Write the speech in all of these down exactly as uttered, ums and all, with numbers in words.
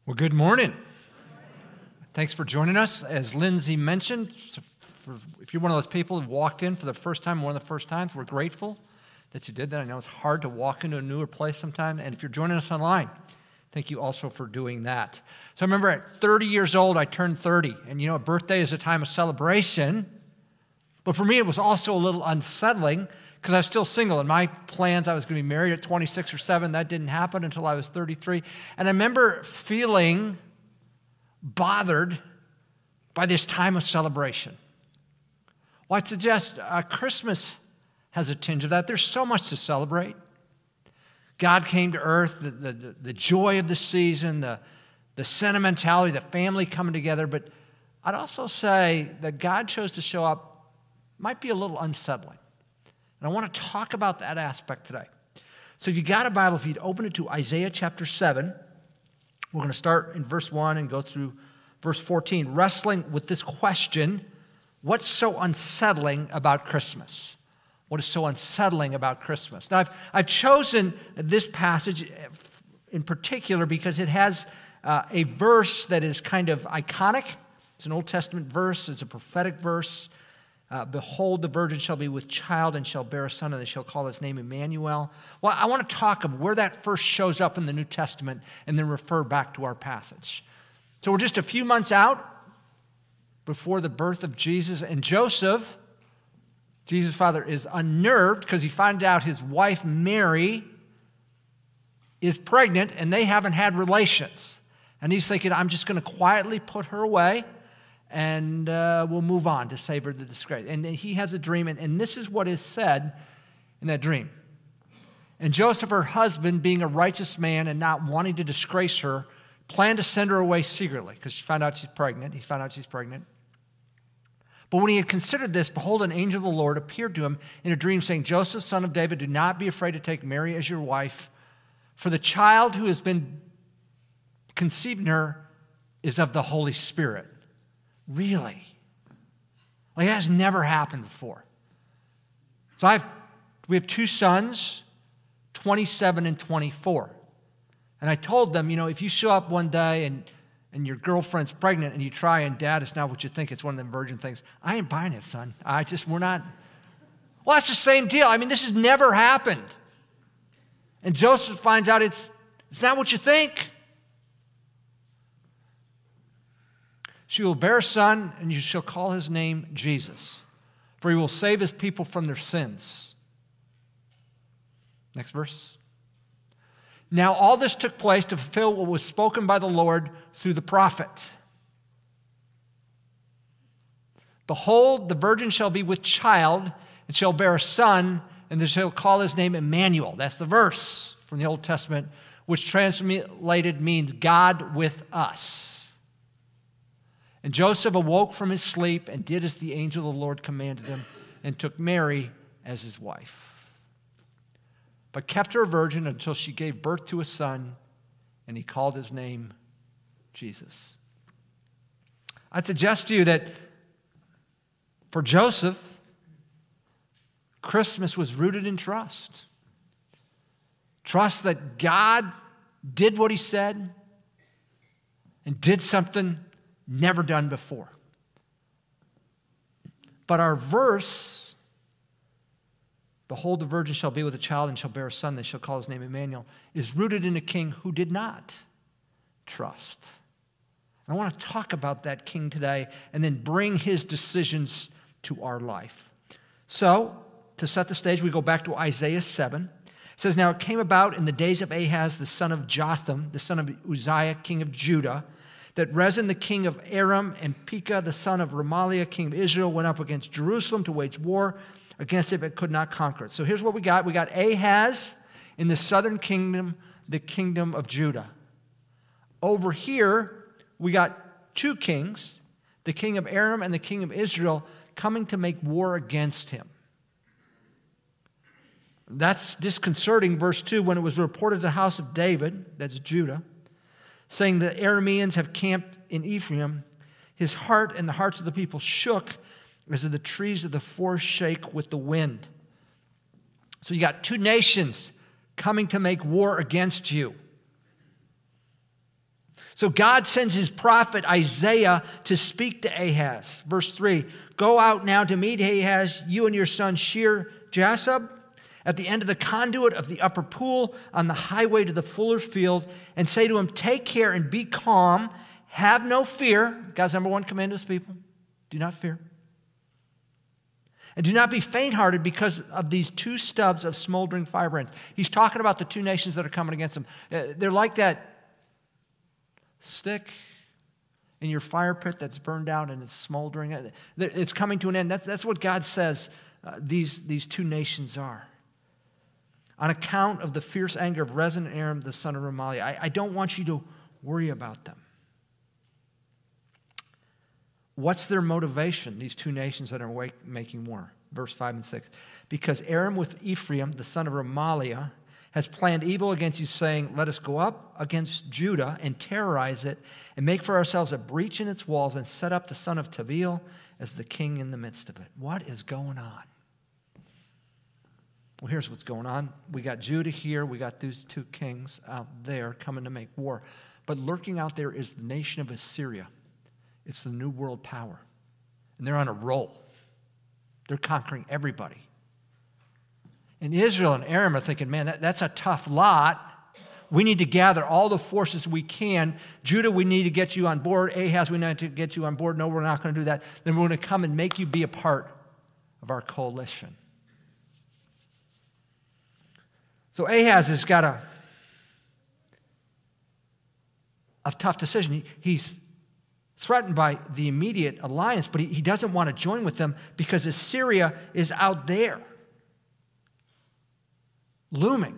Well, good morning. Thanks for joining us. As Lindsay mentioned, if you're one of those people who walked in for the first time, one of the first times, we're grateful that you did that. I know it's hard to walk into a newer place sometimes. And if you're joining us online, thank you also for doing that. So I remember at thirty years old, I turned thirty. And you know, a birthday is a time of celebration. But for me, it was also a little unsettling because I was still single. In my plans, I was going to be married at twenty-six or seven. That didn't happen until I was thirty-three. And I remember feeling bothered by this time of celebration. Well, I'd suggest uh, Christmas has a tinge of that. There's so much to celebrate. God came to earth, the, the, the joy of the season, the, the sentimentality, the family coming together. But I'd also say that God chose to show up might be a little unsettling. And I want to talk about that aspect today. So if you got a Bible, if you'd open it to Isaiah chapter seven, we're going to start in verse one and go through verse fourteen, wrestling with this question, what's so unsettling about Christmas? What is so unsettling about Christmas? Now, I've, I've chosen this passage in particular because it has uh, a verse that is kind of iconic. It's an Old Testament verse. It's a prophetic verse. Uh, Behold, the virgin shall be with child and shall bear a son, and they shall call his name Emmanuel. Well, I want to talk of where that first shows up in the New Testament and then refer back to our passage. So we're just a few months out before the birth of Jesus, and Joseph, Jesus' father, is unnerved because he finds out his wife Mary is pregnant and they haven't had relations. And he's thinking, I'm just going to quietly put her away and uh, we'll move on to save her the disgrace. And he has a dream, and, and this is what is said in that dream. And Joseph, her husband, being a righteous man and not wanting to disgrace her, planned to send her away secretly because she found out she's pregnant. He found out she's pregnant. But when he had considered this, behold, an angel of the Lord appeared to him in a dream, saying, Joseph, son of David, do not be afraid to take Mary as your wife, for the child who has been conceived in her is of the Holy Spirit. Really? Like, that has never happened before. So I've, we have two sons, twenty-seven and twenty-four. And I told them, you know, if you show up one day and, and your girlfriend's pregnant and you try and dad, it's not what you think, it's one of them virgin things. I ain't buying it, son. I just, we're not. Well, that's the same deal. I mean, this has never happened. And Joseph finds out it's, it's not what you think. She will bear a son, and you shall call his name Jesus, for he will save his people from their sins. Next verse. Now all this took place to fulfill what was spoken by the Lord through the prophet. Behold, the virgin shall be with child, and shall bear a son, and they shall call his name Emmanuel. That's the verse from the Old Testament, which translated means God with us. And Joseph awoke from his sleep and did as the angel of the Lord commanded him and took Mary as his wife. But kept her a virgin until she gave birth to a son, and he called his name Jesus. I'd suggest to you that for Joseph, Christmas was rooted in trust. Trust that God did what he said and did something never done before. But our verse, behold, the virgin shall be with a child and shall bear a son, they shall call his name Emmanuel, is rooted in a king who did not trust. I want to talk about that king today and then bring his decisions to our life. So, to set the stage, we go back to Isaiah seven. It says, Now it came about in the days of Ahaz, the son of Jotham, the son of Uzziah, king of Judah, that Rezin, the king of Aram, and Pekah, the son of Remaliah, king of Israel, went up against Jerusalem to wage war against it, but could not conquer it. So here's what we got. We got Ahaz in the southern kingdom, the kingdom of Judah. Over here, we got two kings, the king of Aram and the king of Israel, coming to make war against him. That's disconcerting, verse two, when it was reported to the house of David, that's Judah, saying the Arameans have camped in Ephraim, his heart and the hearts of the people shook as the trees of the forest shake with the wind. So you got two nations coming to make war against you. So God sends his prophet Isaiah to speak to Ahaz. Verse three, go out now to meet Ahaz, you and your son Shear-Jashub, at the end of the conduit of the upper pool on the highway to the fuller's field, and say to him, take care and be calm, have no fear. God's number one command to his people, do not fear. And do not be faint-hearted because of these two stubs of smoldering firebrands. He's talking about the two nations that are coming against him. They're like that stick in your fire pit that's burned out and it's smoldering. It's coming to an end. That's, that's what God says uh, these, these two nations are. On account of the fierce anger of Rezin and Aram, the son of Remaliah. I, I don't want you to worry about them. What's their motivation, these two nations that are making war? Verse five and six. Because Aram with Ephraim, the son of Remaliah, has planned evil against you, saying, let us go up against Judah and terrorize it and make for ourselves a breach in its walls and set up the son of Tabeel as the king in the midst of it. What is going on? Well, here's what's going on. We got Judah here. We got these two kings out there coming to make war. But lurking out there is the nation of Assyria. It's the new world power. And they're on a roll. They're conquering everybody. And Israel and Aram are thinking, man, that, that's a tough lot. We need to gather all the forces we can. Judah, we need to get you on board. Ahaz, we need to get you on board. No, we're not going to do that. Then we're going to come and make you be a part of our coalition. So Ahaz has got a, a tough decision. He, he's threatened by the immediate alliance, but he, he doesn't want to join with them because Assyria is out there, looming.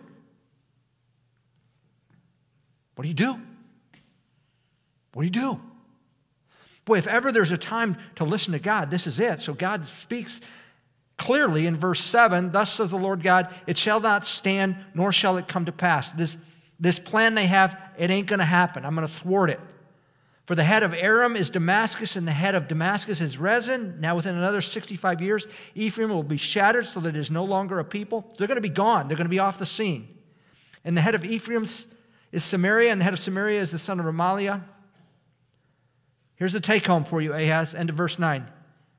What do you do? What do you do? Boy, if ever there's a time to listen to God, this is it. So God speaks clearly in verse seven, thus says the Lord God, it shall not stand, nor shall it come to pass. This, this plan they have, it ain't going to happen. I'm going to thwart it. For the head of Aram is Damascus, and the head of Damascus is Rezin. Now within another sixty-five years, Ephraim will be shattered so that it is no longer a people. They're going to be gone. They're going to be off the scene. And the head of Ephraim is Samaria, and the head of Samaria is the son of Remaliah. Here's the take home for you, Ahaz, end of verse nine.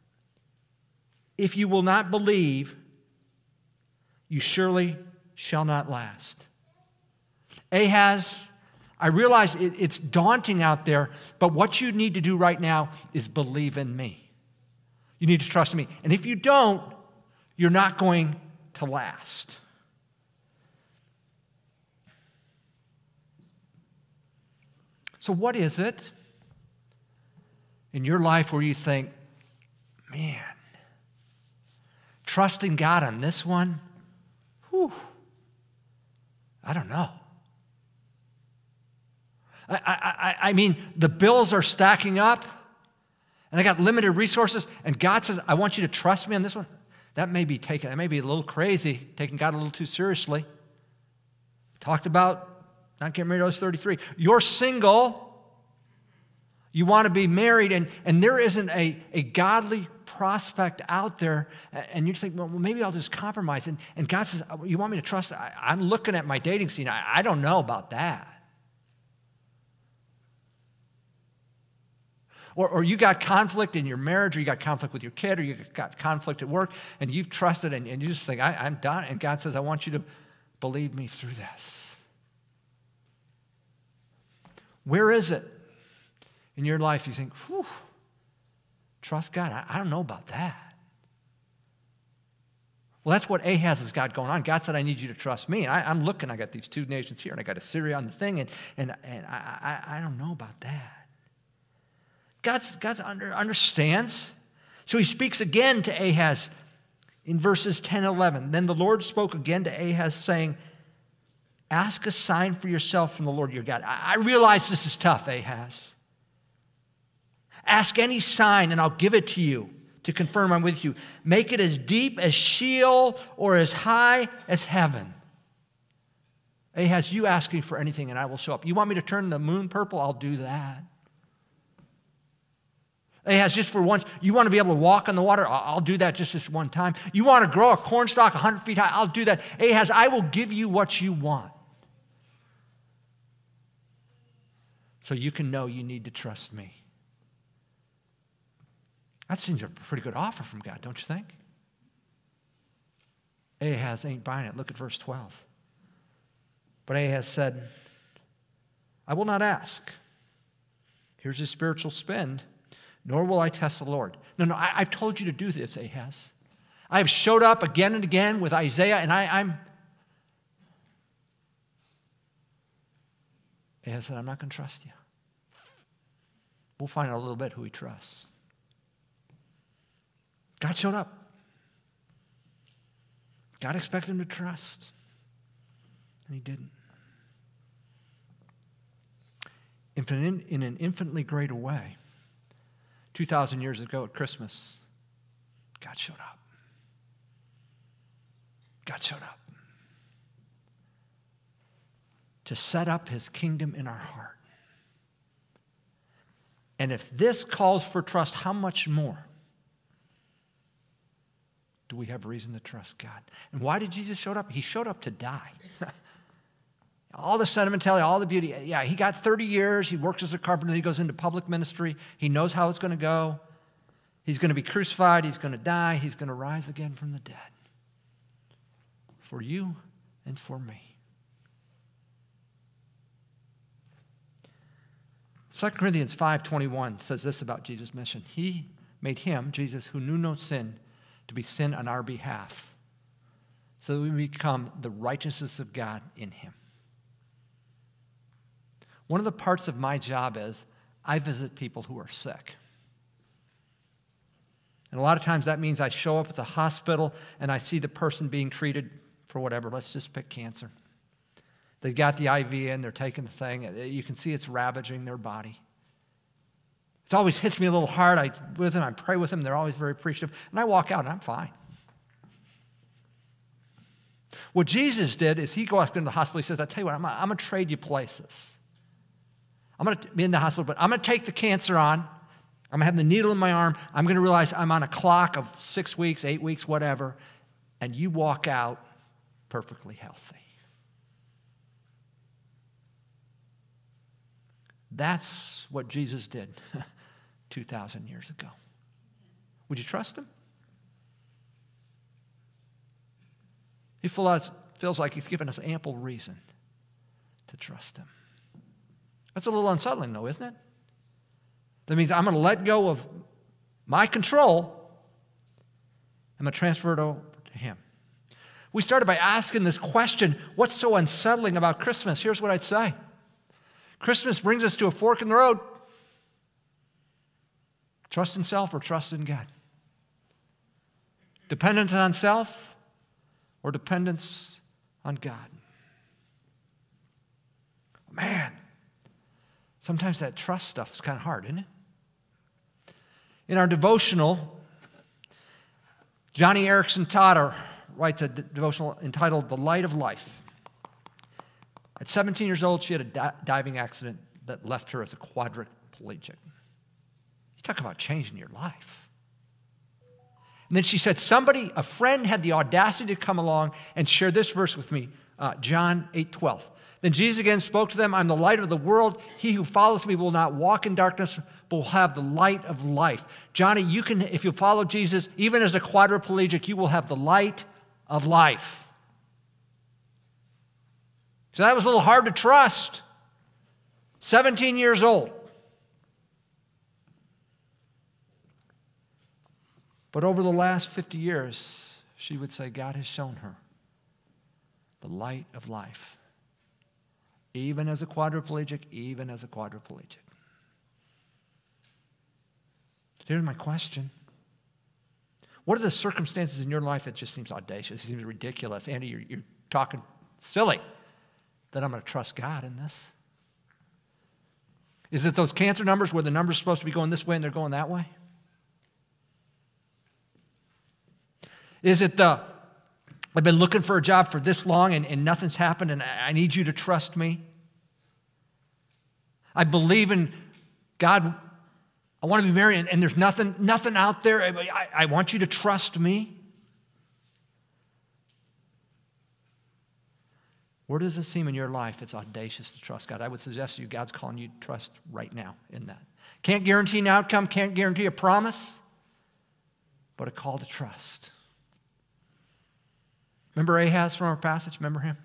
If you will not believe, you surely shall not last. Ahaz, I realize it, it's daunting out there, but what you need to do right now is believe in me. You need to trust me. And if you don't, you're not going to last. So what is it in your life where you think, man, trusting God on this one, whew, I don't know. I, I, I mean, the bills are stacking up, and I got limited resources, and God says, I want you to trust me on this one. That may be taken, that may be a little crazy, taking God a little too seriously. Talked about not getting married till I was thirty-three. You're single. You want to be married, and, and there isn't a, a godly prospect out there, and you think, well, maybe I'll just compromise. And, and God says, you want me to trust? I, I'm looking at my dating scene. I, I don't know about that. Or, or you got conflict in your marriage, or you got conflict with your kid, or you got conflict at work, and you've trusted, and, and you just think, I, I'm done. And God says, I want you to believe me through this. Where is it in your life you think, whew, trust God? I, I don't know about that. Well, that's what Ahaz has got going on. God said, I need you to trust me. And I, I'm looking, I got these two nations here, and I got Assyria on the thing, and, and, and I, I, I don't know about that. God's, God's under, understands. So he speaks again to Ahaz in verses ten and eleven. Then the Lord spoke again to Ahaz, saying, ask a sign for yourself from the Lord your God. I, I realize this is tough, Ahaz. Ask any sign, and I'll give it to you to confirm I'm with you. Make it as deep as Sheol or as high as heaven. Ahaz, you ask me for anything, and I will show up. You want me to turn the moon purple? I'll do that. Ahaz, just for once, you want to be able to walk on the water? I'll do that just this one time. You want to grow a cornstalk one hundred feet high? I'll do that. Ahaz, I will give you what you want. so you can know you need to trust me. That seems a pretty good offer from God, don't you think? Ahaz ain't buying it. Look at verse twelve. But Ahaz said, I will not ask. Here's his spiritual spend. Nor will I test the Lord. No, no, I, I've told you to do this, Ahaz. I have showed up again and again with Isaiah, and I, I'm... Ahaz said, I'm not going to trust you. We'll find out a little bit who he trusts. God showed up. God expected him to trust, and he didn't. In, in an infinitely greater way, two thousand years ago at Christmas, God showed up. God showed up to set up his kingdom in our heart. And if this calls for trust, how much more do we have reason to trust God? And why did Jesus show up? He showed up to die. All the sentimentality, all the beauty. Yeah, he got thirty years. He works as a carpenter. He goes into public ministry. He knows how it's going to go. He's going to be crucified. He's going to die. He's going to rise again from the dead. For you and for me. Second Corinthians five twenty-one says this about Jesus' mission. He made him, Jesus, who knew no sin, to be sin on our behalf, so that we become the righteousness of God in him. One of the parts of my job is I visit people who are sick. And a lot of times that means I show up at the hospital and I see the person being treated for whatever. Let's just pick cancer. They've got the I V in, they're taking the thing. You can see it's ravaging their body. It always hits me a little hard. I with them, I pray with them. They're always very appreciative. And I walk out and I'm fine. What Jesus did is he goes up into the hospital. He says, I tell you what, I'm, I'm going to trade you places. I'm going to be in the hospital, but I'm going to take the cancer on. I'm going to have the needle in my arm. I'm going to realize I'm on a clock of six weeks, eight weeks, whatever, and you walk out perfectly healthy. That's what Jesus did two thousand years ago. Would you trust him? He feels like he's given us ample reason to trust him. That's a little unsettling, though, isn't it? That means I'm going to let go of my control. I'm going to transfer it over to him. We started by asking this question, what's so unsettling about Christmas? Here's what I'd say. Christmas brings us to a fork in the road. Trust in self or trust in God? Dependence on self or dependence on God? Man, sometimes that trust stuff is kind of hard, isn't it? In our devotional, Johnny Erickson Totter writes a devotional entitled The Light of Life. At seventeen years old, she had a di- diving accident that left her as a quadriplegic. You talk about changing your life. And then she said, somebody, a friend had the audacity to come along and share this verse with me, uh, John eight twelve. Then Jesus again spoke to them, I'm the light of the world. He who follows me will not walk in darkness, but will have the light of life. Johnny, you can, if you follow Jesus, even as a quadriplegic, you will have the light of life. So that was a little hard to trust. seventeen years old. But over the last fifty years, she would say God has shown her the light of life. Even as a quadriplegic, even as a quadriplegic. Here's my question. What are the circumstances in your life that just seems audacious, it seems ridiculous? Andy, you're, you're talking silly that I'm going to trust God in this. Is it those cancer numbers where the numbers are supposed to be going this way and they're going that way? Is it the, I've been looking for a job for this long and, and nothing's happened and I need you to trust me? I believe in God. I want to be married and, and there's nothing, nothing out there. I, I want you to trust me. Where does it seem in your life it's audacious to trust God? I would suggest to you God's calling you to trust right now in that. Can't guarantee an outcome, can't guarantee a promise, but a call to trust. Remember Ahaz from our passage? Remember him?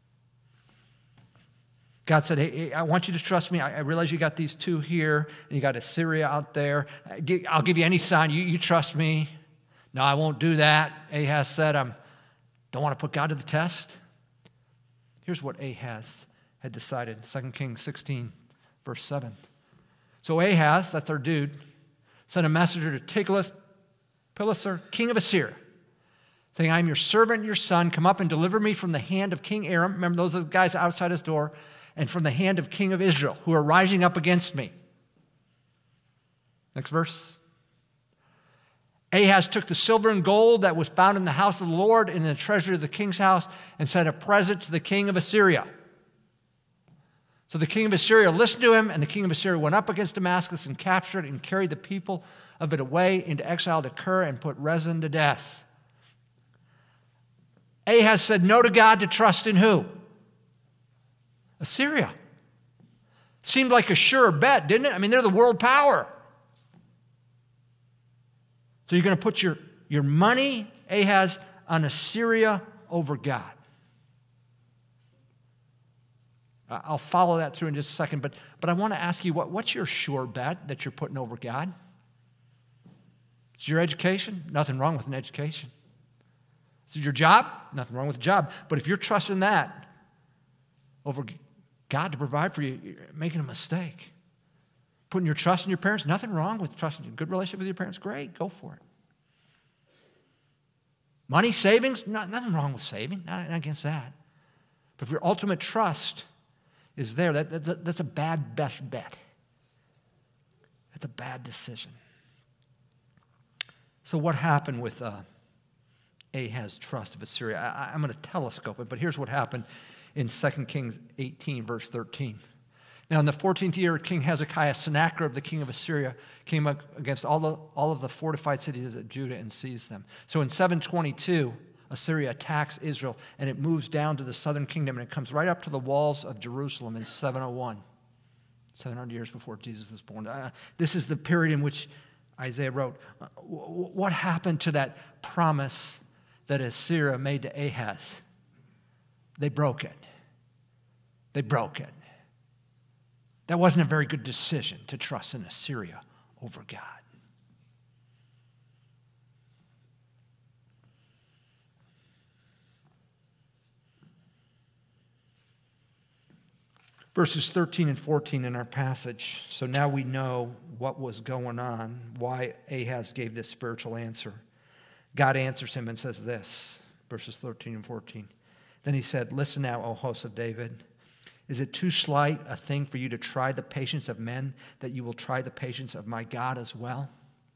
God said, hey, I want you to trust me. I realize you got these two here, and you got Assyria out there. I'll give you any sign. You, you trust me. No, I won't do that. Ahaz said, I don't want to put God to the test. Here's what Ahaz had decided, Second Kings sixteen, verse seven. So Ahaz, that's our dude, sent a messenger to Tiglath-Pileser, king of Assyria, saying, I am your servant, your son. Come up and deliver me from the hand of King Aram. Remember, those are the guys outside his door. And from the hand of king of Israel, who are rising up against me. Next verse. Ahaz took the silver and gold that was found in the house of the Lord and in the treasury of the king's house and sent a present to the king of Assyria. So the king of Assyria listened to him, and the king of Assyria went up against Damascus and captured it and carried the people of it away into exile to Kir and put Rezin to death. Ahaz said no to God to trust in who? Assyria. Seemed like a sure bet, didn't it? I mean, they're the world power. So you're going to put your, your money, Ahaz, on Assyria over God. I'll follow that through in just a second, but, but I want to ask you, what, what's your sure bet that you're putting over God? Is your education? Nothing wrong with an education. Is it your job? Nothing wrong with a job. But if you're trusting that over God to provide for you, you're making a mistake. Putting your trust in your parents, nothing wrong with trusting a good relationship with your parents. Great, go for it. Money, savings, not, nothing wrong with saving, not, not against that. But if your ultimate trust is there, that, that, that's a bad best bet. That's a bad decision. So what happened with uh, Ahaz's trust of Assyria? I, I'm going to telescope it, but here's what happened in Second Kings eighteen, verse thirteen. Now, in the fourteenth year, King Hezekiah, Sennacherib, the king of Assyria, came up against all, the, all of the fortified cities of Judah and seized them. So in seven twenty-two, Assyria attacks Israel, and it moves down to the southern kingdom, and it comes right up to the walls of Jerusalem in seven oh one, seven hundred years before Jesus was born. Uh, this is the period in which Isaiah wrote. Uh, w- what happened to that promise that Assyria made to Ahaz? They broke it. They broke it. That wasn't a very good decision to trust in Assyria over God. Verses thirteen and fourteen in our passage. So now we know what was going on, why Ahaz gave this spiritual answer. God answers him and says this, verses thirteen and fourteen. Then he said, listen now, O host of David. Is it too slight a thing for you to try the patience of men, that you will try the patience of my God as well?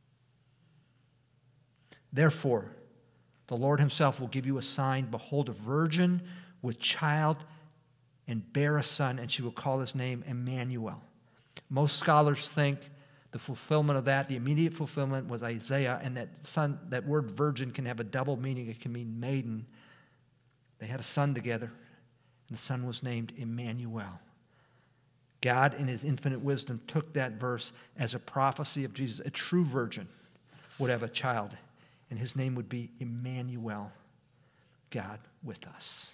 Therefore, the Lord himself will give you a sign. Behold, a virgin with child and bear a son, and she will call his name Emmanuel. Most scholars think the fulfillment of that, the immediate fulfillment, was Isaiah, and that son, that word virgin can have a double meaning. It can mean maiden. They had a son together, and the son was named Emmanuel. God, in his infinite wisdom, took that verse as a prophecy of Jesus. A true virgin would have a child, and his name would be Emmanuel, God with us.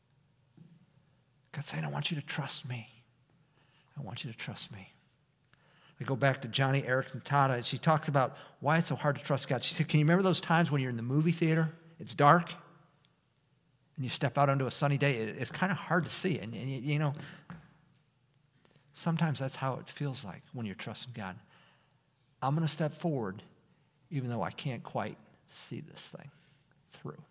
God's saying, I want you to trust me. I want you to trust me. I go back to Johnny Erickson Tada. She talks about why it's so hard to trust God. She said, can you remember those times when you're in the movie theater? It's dark, and you step out onto a sunny day. It's kind of hard to see. And, and you, you know, sometimes that's how it feels like when you're trusting God. I'm going to step forward even though I can't quite see this thing through.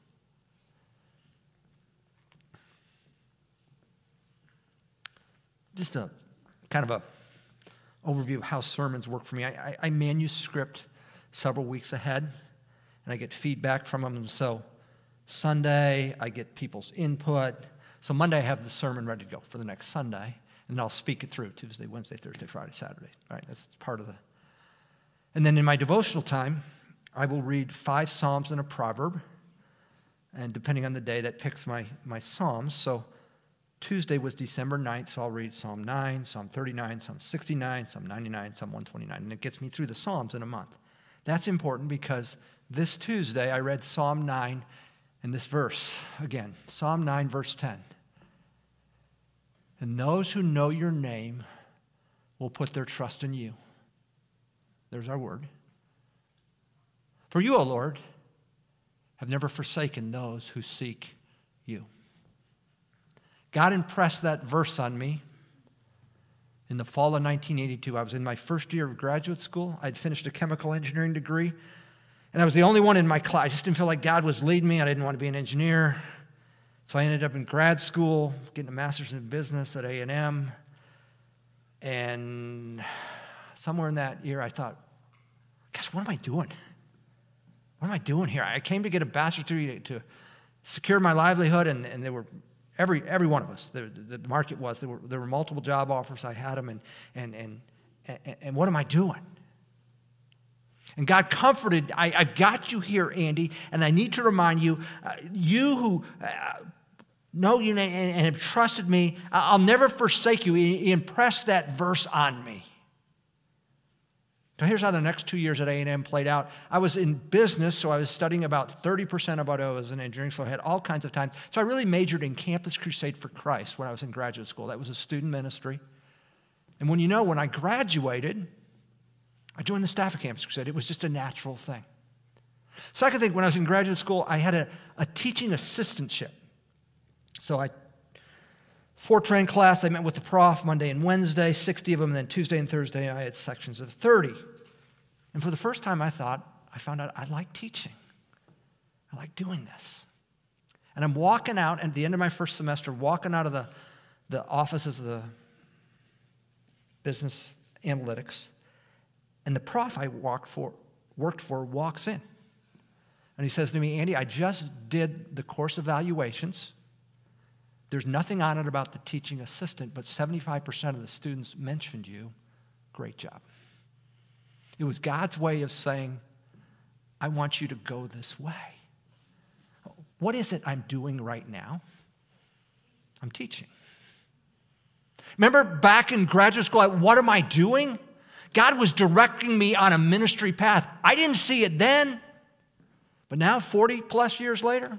Just a kind of a overview of how sermons work for me. I, I, I manuscript several weeks ahead, and I get feedback from them. So Sunday, I get people's input. So Monday, I have the sermon ready to go for the next Sunday, and then I'll speak it through Tuesday, Wednesday, Thursday, Friday, Saturday. All right, that's part of the. And then in my devotional time, I will read five Psalms and a proverb, and depending on the day, that picks my, my Psalms. So Tuesday was December ninth, so I'll read Psalm nine, Psalm thirty-nine, Psalm sixty-nine, Psalm ninety-nine, Psalm one twenty-nine, and it gets me through the Psalms in a month. That's important because this Tuesday I read Psalm nine and this verse again, Psalm nine, verse ten. And those who know your name will put their trust in you. There's our word. For you, O Lord, have never forsaken those who seek you. God impressed that verse on me in the fall of nineteen eighty-two. I was in my first year of graduate school. I'd finished a chemical engineering degree, and I was the only one in my class. I just didn't feel like God was leading me. I didn't want to be an engineer. So I ended up in grad school, getting a master's in business at A and M. And somewhere in that year, I thought, gosh, what am I doing? What am I doing here? I came to get a bachelor's degree to secure my livelihood, and, and they were every every one of us. The, the market was there were there were multiple job offers. I had them, and and and and, and what am I doing? And God comforted. I, I've got you here, Andy, and I need to remind you, uh, you who uh, know you and, and have trusted me, I'll never forsake you. He, he impressed that verse on me. So here's how the next two years at A and M played out. I was in business, so I was studying about thirty percent of what I was in engineering, so I had all kinds of time. So I really majored in Campus Crusade for Christ when I was in graduate school. That was a student ministry. And when you know, when I graduated, I joined the staff of Campus Crusade. It was just a natural thing. Second thing, when I was in graduate school, I had a, a teaching assistantship. So I Fortran class, I met with the prof Monday and Wednesday, sixty of them, and then Tuesday and Thursday I had sections of thirty. And for the first time I thought, I found out I like teaching. I like doing this. And I'm walking out at the end of my first semester, walking out of the, the offices of the business analytics, and the prof I walked for, worked for walks in. And he says to me, Andy, I just did the course evaluations. There's nothing on it about the teaching assistant, but seventy-five percent of the students mentioned you. Great job. It was God's way of saying, I want you to go this way. What is it I'm doing right now? I'm teaching. Remember back in graduate school, what am I doing? God was directing me on a ministry path. I didn't see it then, but now forty plus years later,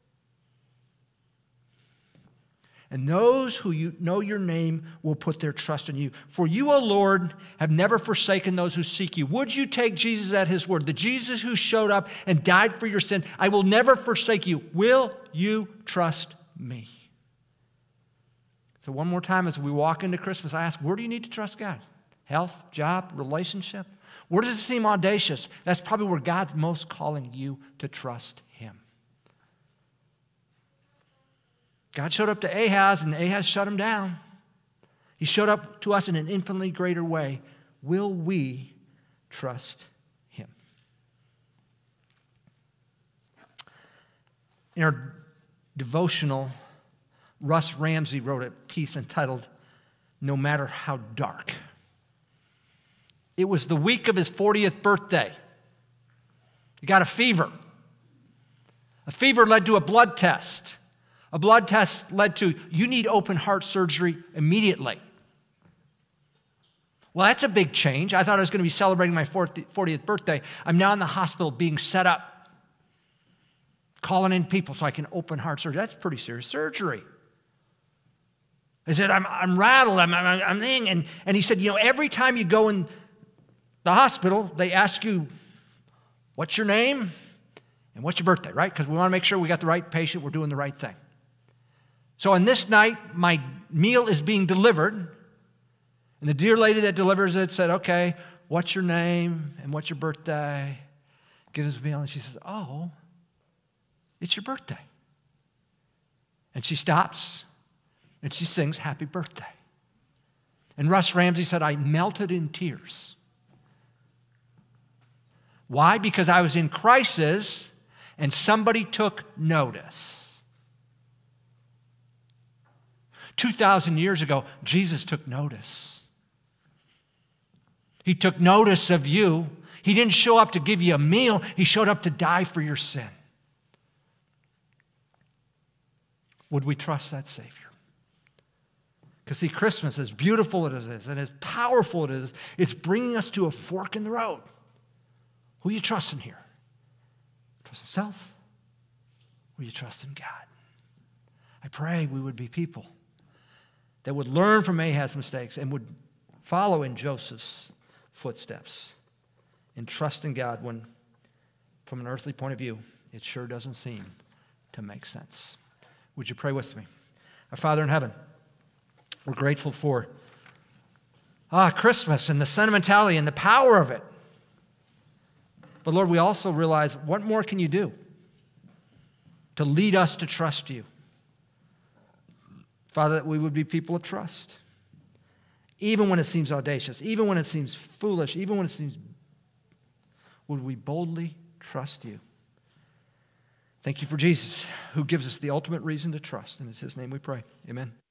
and those who you know your name will put their trust in you. For you, O Lord, have never forsaken those who seek you. Would you take Jesus at his word? The Jesus who showed up and died for your sin. I will never forsake you. Will you trust me? So one more time as we walk into Christmas, I ask, where do you need to trust God? Health, job, relationship? Where does it seem audacious? That's probably where God's most calling you to trust him. God showed up to Ahaz, and Ahaz shut him down. He showed up to us in an infinitely greater way. Will we trust him? In our devotional, Russ Ramsey wrote a piece entitled, No Matter How Dark. It was the week of his fortieth birthday. He got a fever. A fever led to a blood test. A blood test led to, you need open heart surgery immediately. Well, that's a big change. I thought I was going to be celebrating my fortieth birthday. I'm now in the hospital being set up, calling in people so I can open heart surgery. That's pretty serious surgery. I said, I'm, I'm rattled, I'm, I'm, I'm and, and he said, you know, every time you go in the hospital, they ask you, what's your name and what's your birthday, right? Because we want to make sure we got the right patient, we're doing the right thing. So on this night, my meal is being delivered, and the dear lady that delivers it said, okay, what's your name and what's your birthday? Gives us a meal, and she says, oh, it's your birthday. And she stops, and she sings happy birthday. And Russ Ramsey said, I melted in tears. Why? Because I was in crisis, and somebody took notice. two thousand years ago, Jesus took notice. He took notice of you. He didn't show up to give you a meal. He showed up to die for your sin. Would we trust that Savior? Because see, Christmas, as beautiful as it is and as powerful it is, it's bringing us to a fork in the road. Who are you trusting here? Trust in self? Or you trust in God? I pray we would be people that would learn from Ahaz's mistakes and would follow in Joseph's footsteps and trust in God when, from an earthly point of view, it sure doesn't seem to make sense. Would you pray with me? Our Father in heaven, we're grateful for ah, Christmas and the sentimentality and the power of it. But Lord, we also realize, what more can you do to lead us to trust you? Father, that we would be people of trust. Even when it seems audacious, even when it seems foolish, even when it seems, would we boldly trust you? Thank you for Jesus, who gives us the ultimate reason to trust. And it's his name we pray. Amen.